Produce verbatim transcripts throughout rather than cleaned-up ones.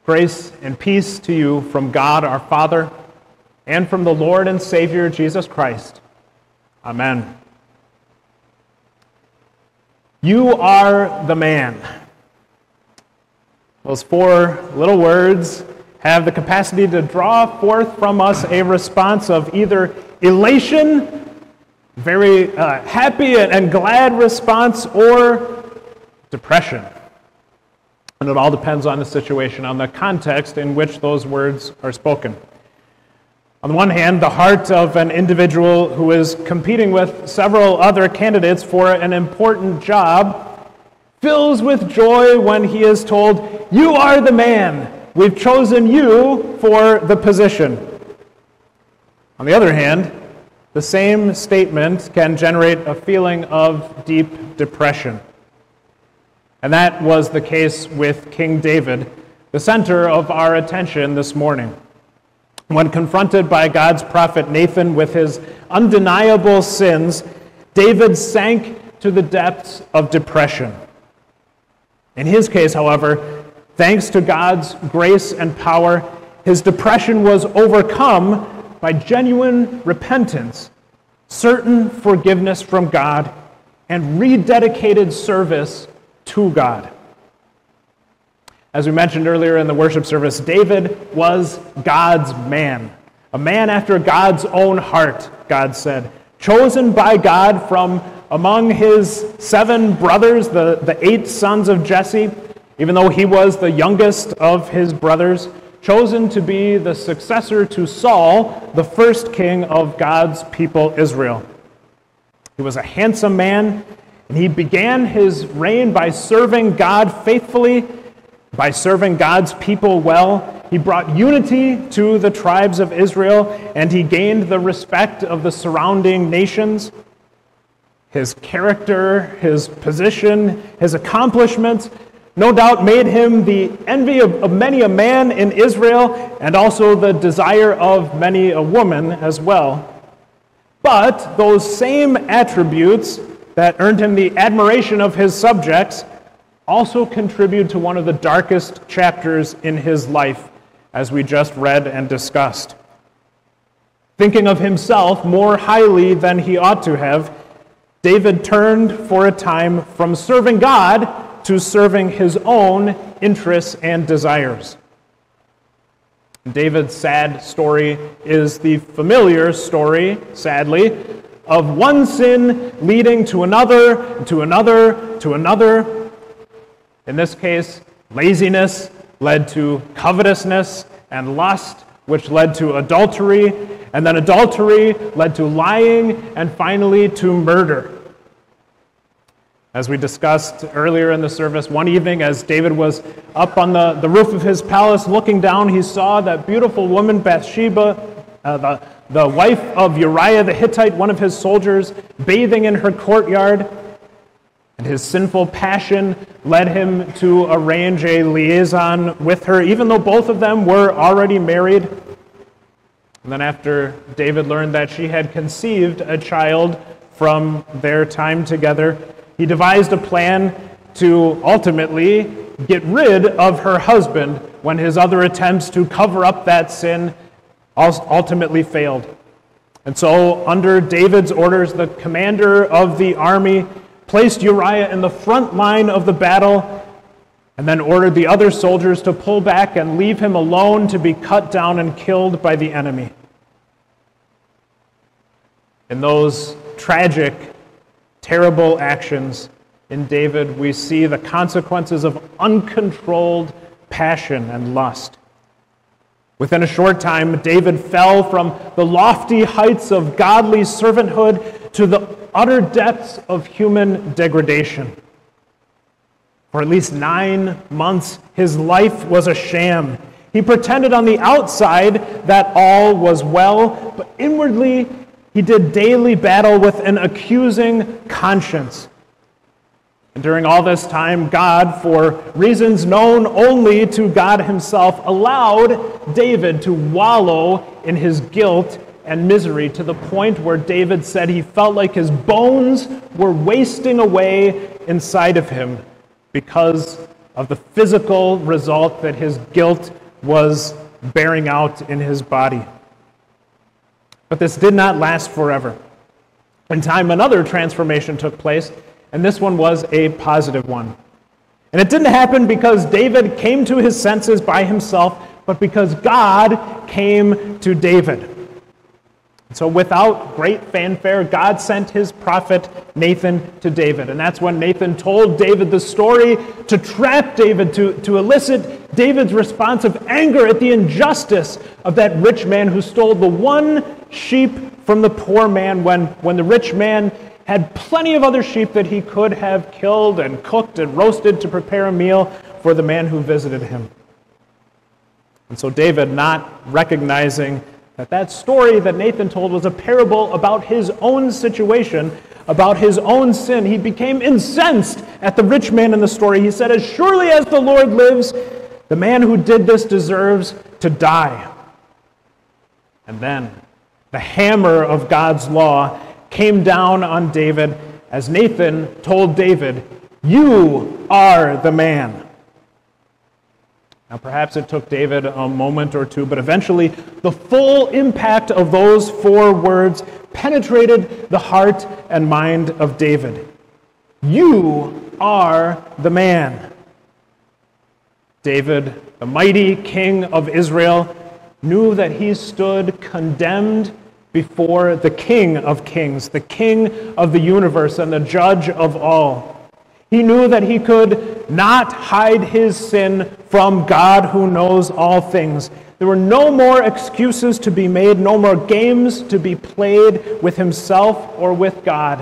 Grace and peace to you from God our Father and from the Lord and Savior Jesus Christ. Amen. You are the man. Those four little words have the capacity to draw forth from us a response of either elation, very uh, happy and glad response, or depression. And it all depends on the situation, on the context in which those words are spoken. On the one hand, the heart of an individual who is competing with several other candidates for an important job fills with joy when he is told, "You are the man. We've chosen you for the position." On the other hand, the same statement can generate a feeling of deep depression. And that was the case with King David, the center of our attention this morning. When confronted by God's prophet Nathan with his undeniable sins, David sank to the depths of depression. In his case, however, thanks to God's grace and power, his depression was overcome by genuine repentance, certain forgiveness from God, and rededicated service to God. As we mentioned earlier in the worship service, David was God's man, a man after God's own heart, God said, chosen by God from among his seven brothers, the, the eight sons of Jesse, even though he was the youngest of his brothers, chosen to be the successor to Saul, the first king of God's people Israel. He was a handsome man, and he began his reign by serving God faithfully, by serving God's people well. He brought unity to the tribes of Israel, and he gained the respect of the surrounding nations. His character, his position, his accomplishments, no doubt made him the envy of, of many a man in Israel, and also the desire of many a woman as well. But those same attributes that earned him the admiration of his subjects also contribute to one of the darkest chapters in his life, as we just read and discussed. Thinking of himself more highly than he ought to have, David turned for a time from serving God to serving his own interests and desires. David's sad story is the familiar story, sadly, of one sin leading to another, to another, to another. In this case, laziness led to covetousness and lust, which led to adultery, and then adultery led to lying, and finally to murder. As we discussed earlier in the service, one evening as David was up on the, the roof of his palace looking down, he saw that beautiful woman Bathsheba, uh, the, the wife of Uriah the Hittite, one of his soldiers, bathing in her courtyard. And his sinful passion led him to arrange a liaison with her, even though both of them were already married. And then after David learned that she had conceived a child from their time together, he devised a plan to ultimately get rid of her husband when his other attempts to cover up that sin ultimately failed. And so, under David's orders, the commander of the army placed Uriah in the front line of the battle and then ordered the other soldiers to pull back and leave him alone to be cut down and killed by the enemy. In those tragic, terrible actions in David, we see the consequences of uncontrolled passion and lust. Within a short time, David fell from the lofty heights of godly servanthood to the utter depths of human degradation. For at least nine months, his life was a sham. He pretended on the outside that all was well, but inwardly he did daily battle with an accusing conscience. And during all this time, God, for reasons known only to God himself, allowed David to wallow in his guilt and misery to the point where David said he felt like his bones were wasting away inside of him because of the physical result that his guilt was bearing out in his body. But this did not last forever. In time, another transformation took place, and this one was a positive one. And it didn't happen because David came to his senses by himself, but because God came to David. So without great fanfare, God sent his prophet Nathan to David. And that's when Nathan told David the story to trap David, to, to elicit David's response of anger at the injustice of that rich man who stole the one sheep from the poor man when, when the rich man had plenty of other sheep that he could have killed and cooked and roasted to prepare a meal for the man who visited him. And so David, not recognizing that that story that Nathan told was a parable about his own situation, about his own sin, he became incensed at the rich man in the story. He said, "As surely as the Lord lives, the man who did this deserves to die." And then the hammer of God's law came down on David as Nathan told David, "You are the man." Now, perhaps it took David a moment or two, but eventually the full impact of those four words penetrated the heart and mind of David. You are the man. David, the mighty king of Israel, knew that he stood condemned before the King of Kings, the King of the universe and the judge of all. He knew that he could not hide his sin from God who knows all things. There were no more excuses to be made, no more games to be played with himself or with God.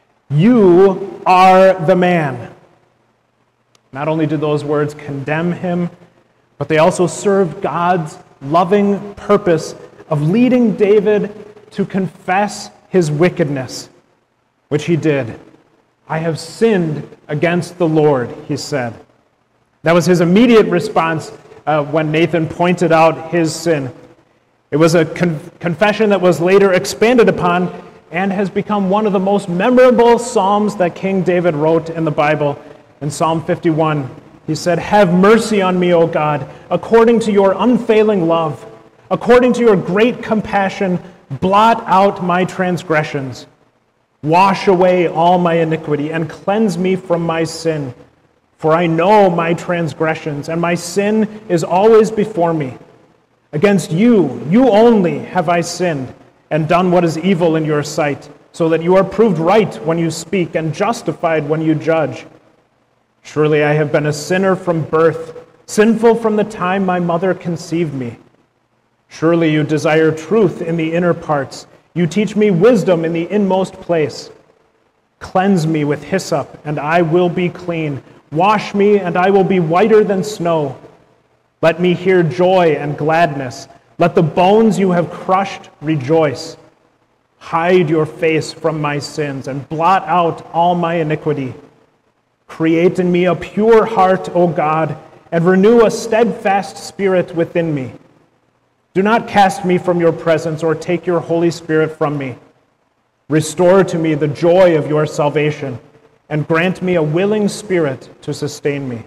You are the man. Not only did those words condemn him, but they also served God's loving purpose of leading David to confess his wickedness, which he did. "I have sinned against the Lord," he said. That was his immediate response uh, when Nathan pointed out his sin. It was a con- confession that was later expanded upon and has become one of the most memorable psalms that King David wrote in the Bible. In Psalm fifty-one, he said, "Have mercy on me, O God, according to your unfailing love. According to your great compassion, blot out my transgressions. Wash away all my iniquity and cleanse me from my sin. For I know my transgressions, and my sin is always before me. Against you, you only have I sinned and done what is evil in your sight, so that you are proved right when you speak and justified when you judge. Surely I have been a sinner from birth, sinful from the time my mother conceived me. Surely you desire truth in the inner parts. You teach me wisdom in the inmost place. Cleanse me with hyssop, and I will be clean. Wash me, and I will be whiter than snow. Let me hear joy and gladness. Let the bones you have crushed rejoice. Hide your face from my sins, and blot out all my iniquity. Create in me a pure heart, O God, and renew a steadfast spirit within me. Do not cast me from your presence or take your Holy Spirit from me. Restore to me the joy of your salvation and grant me a willing spirit to sustain me."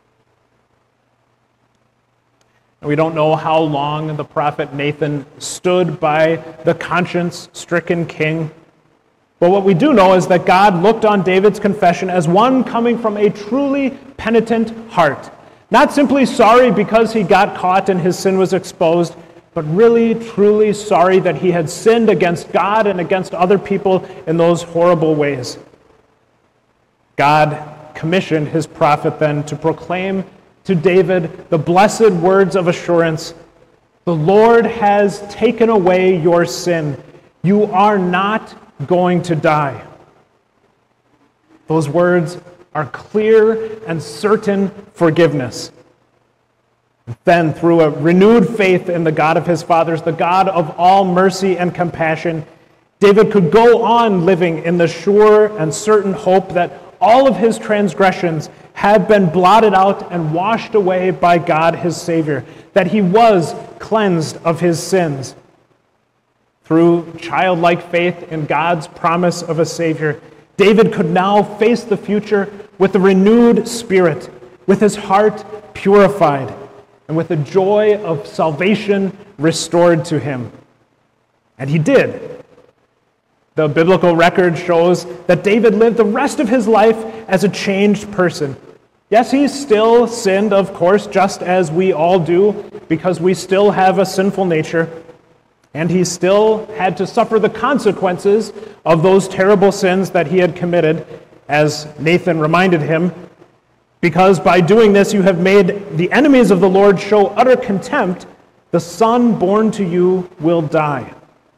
And we don't know how long the prophet Nathan stood by the conscience-stricken king, but what we do know is that God looked on David's confession as one coming from a truly penitent heart. Not simply sorry because he got caught and his sin was exposed, but really, truly sorry that he had sinned against God and against other people in those horrible ways. God commissioned his prophet then to proclaim to David the blessed words of assurance, "The Lord has taken away your sin. You are not going to die." Those words are clear and certain forgiveness. Then, through a renewed faith in the God of his fathers, the God of all mercy and compassion, David could go on living in the sure and certain hope that all of his transgressions had been blotted out and washed away by God his Savior, that he was cleansed of his sins. Through childlike faith in God's promise of a Savior, David could now face the future with a renewed spirit, with his heart purified, and with the joy of salvation restored to him. And he did. The biblical record shows that David lived the rest of his life as a changed person. Yes, he still sinned, of course, just as we all do, because we still have a sinful nature. And he still had to suffer the consequences of those terrible sins that he had committed, as Nathan reminded him, because by doing this you have made the enemies of the Lord show utter contempt. The son born to you will die.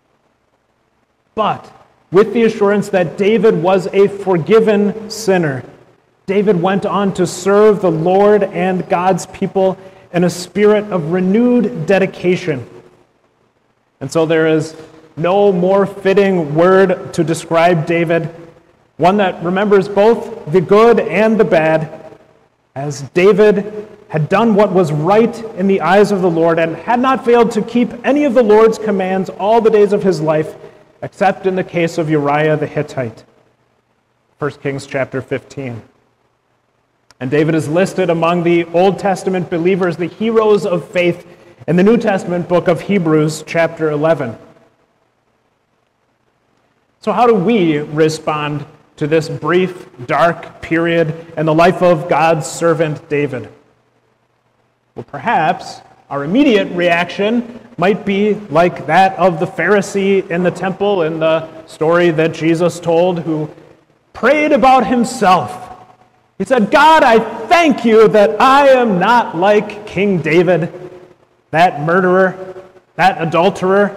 But with the assurance that David was a forgiven sinner, David went on to serve the Lord and God's people in a spirit of renewed dedication. And so there is no more fitting word to describe David, one that remembers both the good and the bad, as David had done what was right in the eyes of the Lord and had not failed to keep any of the Lord's commands all the days of his life, except in the case of Uriah the Hittite. First Kings chapter fifteen. And David is listed among the Old Testament believers, the heroes of faith, in the New Testament book of Hebrews chapter eleven. So how do we respond to this brief, dark period in the life of God's servant David? Well, perhaps our immediate reaction might be like that of the Pharisee in the temple in the story that Jesus told, who prayed about himself. He said, "God, I thank you that I am not like King David, that murderer, that adulterer."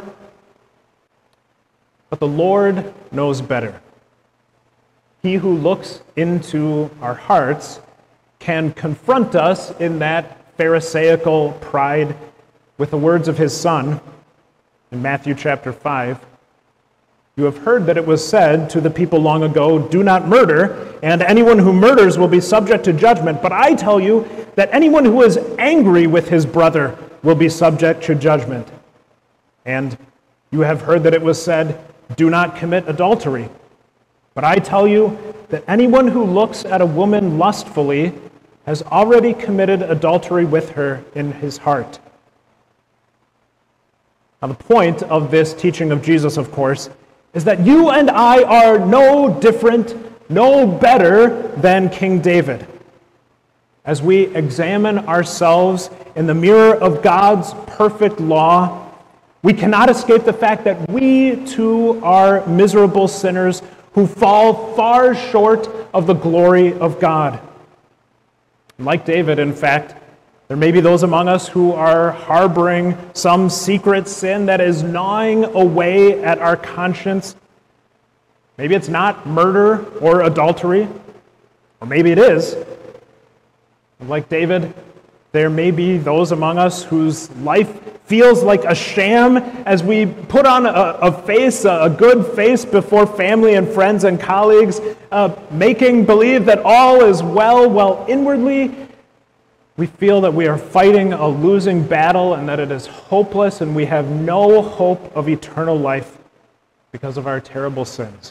But the Lord knows better. He who looks into our hearts can confront us in that Pharisaical pride with the words of his Son in Matthew chapter five. "You have heard that it was said to the people long ago, 'Do not murder, and anyone who murders will be subject to judgment.' But I tell you that anyone who is angry with his brother will be subject to judgment. And you have heard that it was said, 'Do not commit adultery.' But I tell you that anyone who looks at a woman lustfully has already committed adultery with her in his heart." Now, the point of this teaching of Jesus, of course, is that you and I are no different, no better than King David. As we examine ourselves in the mirror of God's perfect law, we cannot escape the fact that we too are miserable sinners who fall far short of the glory of God. Like David, in fact, there may be those among us who are harboring some secret sin that is gnawing away at our conscience. Maybe it's not murder or adultery, or maybe it is. Like David, there may be those among us whose life feels like a sham as we put on a, a face, a, a good face before family and friends and colleagues, uh, making believe that all is well, while inwardly we feel that we are fighting a losing battle and that it is hopeless and we have no hope of eternal life because of our terrible sins.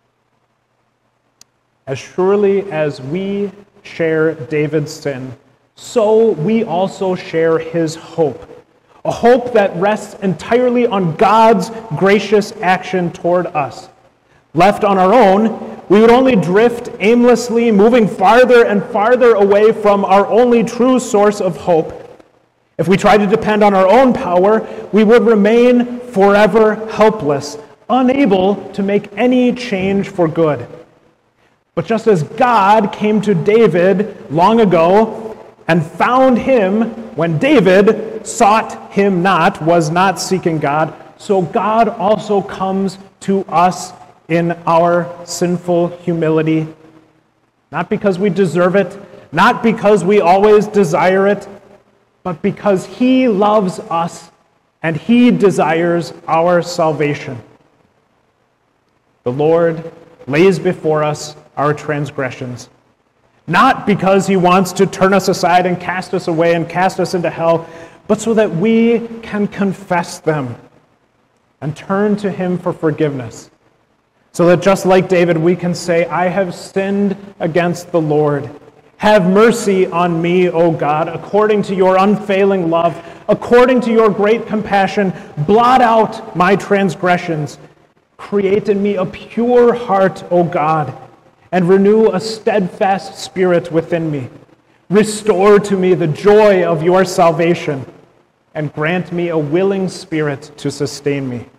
As surely as we share David's sin, so we also share his hope. A hope that rests entirely on God's gracious action toward us. Left on our own, we would only drift aimlessly, moving farther and farther away from our only true source of hope. If we tried to depend on our own power, we would remain forever helpless, unable to make any change for good. But just as God came to David long ago and found him when David sought him not, was not seeking God, so God also comes to us in our sinful humility, not because we deserve it, not because we always desire it, but because he loves us and he desires our salvation. The Lord lays before us our transgressions, not because he wants to turn us aside and cast us away and cast us into hell, but so that we can confess them and turn to him for forgiveness. So that just like David, we can say, "I have sinned against the Lord," Have mercy on me, O God, according to your unfailing love, according to your great compassion. Blot out my transgressions. Create in me a pure heart, O God, and renew a steadfast spirit within me. Restore to me the joy of your salvation, and grant me a willing spirit to sustain me.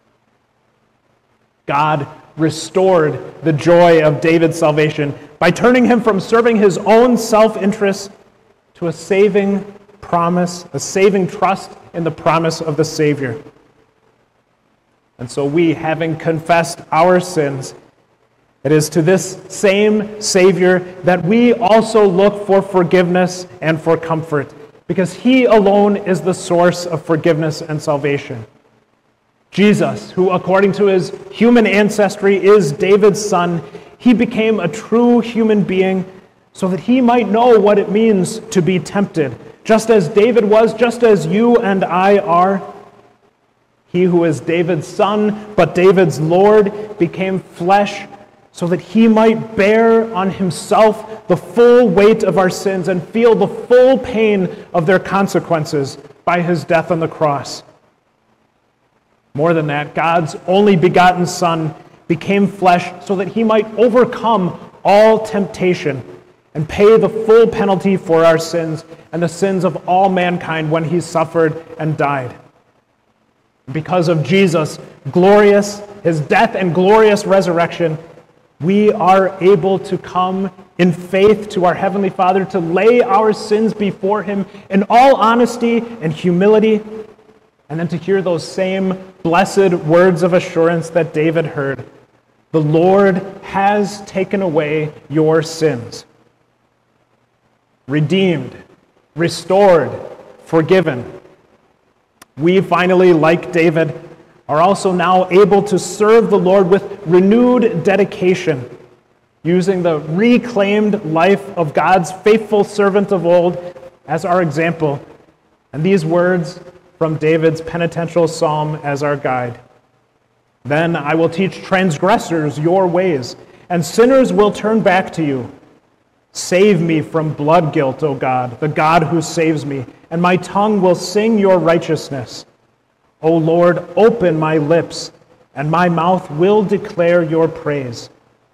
God restored the joy of David's salvation by turning him from serving his own self-interest to a saving promise, a saving trust in the promise of the Savior. And so we, having confessed our sins, it is to this same Savior that we also look for forgiveness and for comfort, because he alone is the source of forgiveness and salvation. Jesus, who according to his human ancestry is David's son, he became a true human being so that he might know what it means to be tempted. Just as David was, just as you and I are. He who is David's son, but David's Lord, became flesh so that he might bear on himself the full weight of our sins and feel the full pain of their consequences by his death on the cross. More than that, God's only begotten Son became flesh so that he might overcome all temptation and pay the full penalty for our sins and the sins of all mankind when he suffered and died. Because of Jesus' glorious, his death and glorious resurrection, we are able to come in faith to our Heavenly Father, to lay our sins before him in all honesty and humility, and then to hear those same blessed words of assurance that David heard. The Lord has taken away your sins. Redeemed, restored, forgiven. We finally, like David, are also now able to serve the Lord with renewed dedication, using the reclaimed life of God's faithful servant of old as our example, and these words from David's penitential psalm as our guide. Then I will teach transgressors your ways, and sinners will turn back to you. Save me from blood guilt, O God, the God who saves me, and my tongue will sing your righteousness. O Lord, open my lips, and my mouth will declare your praise.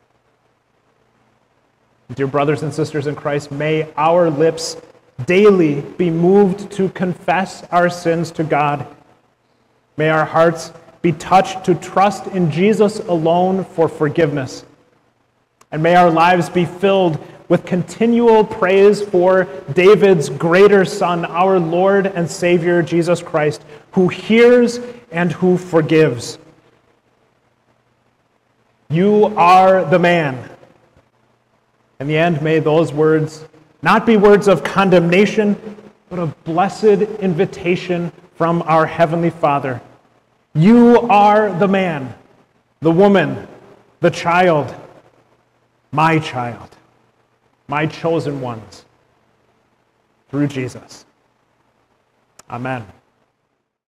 Dear brothers and sisters in Christ, may our lips daily be moved to confess our sins to God. May our hearts be touched to trust in Jesus alone for forgiveness. And may our lives be filled with continual praise for David's greater Son, our Lord and Savior, Jesus Christ, who hears and who forgives. You are the man. In the end, may those words not be words of condemnation, but a blessed invitation from our Heavenly Father. You are the man, the woman, the child, my child, my chosen ones, through Jesus. Amen.